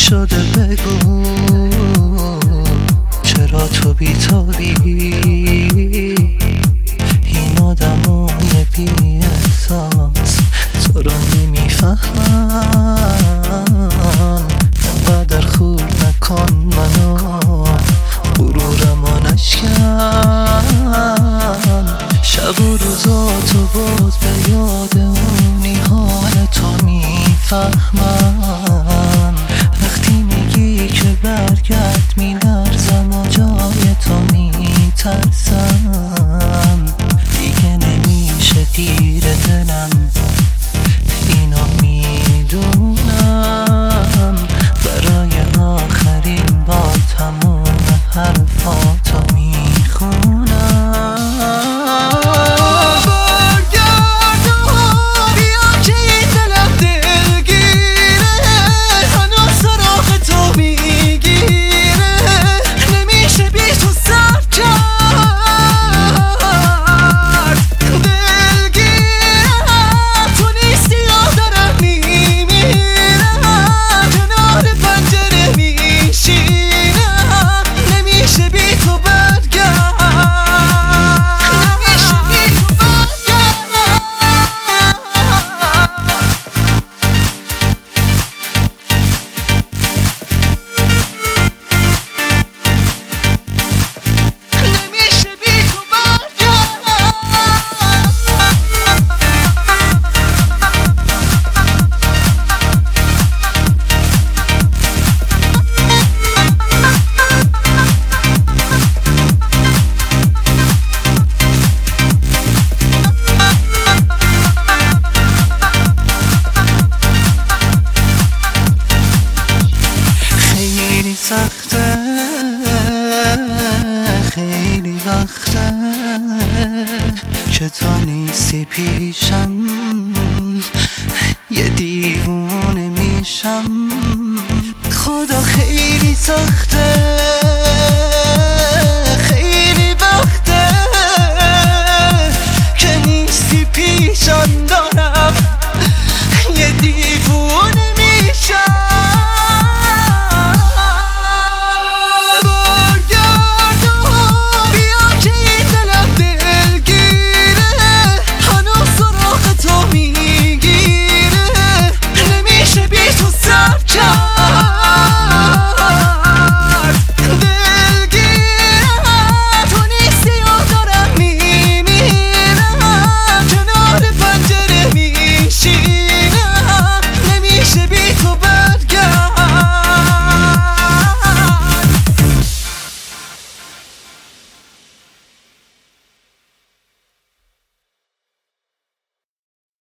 شده بگو چرا تو بی‌تابی؟ این آدمای بی احساس تو رو نمیفهمن. انقدر خور نکن منو، غرورمو نشکن. شب و روزاتو باز به یاد اونی حال تو میفهمن. وقتی میگی که برگرد میلرزم و جای تو میترسم. دیگه نمیشه دیر دلم، اینو میدونم. برای آخرین بار تموم حرفاتو میخونم. سخته، خیلی وقته که تو نیستی پیشم. یه دیوونه میشم. خدا خیلی سخته، خیلی وقته که نیستی پیشم. دارم یه دیوونه میشم.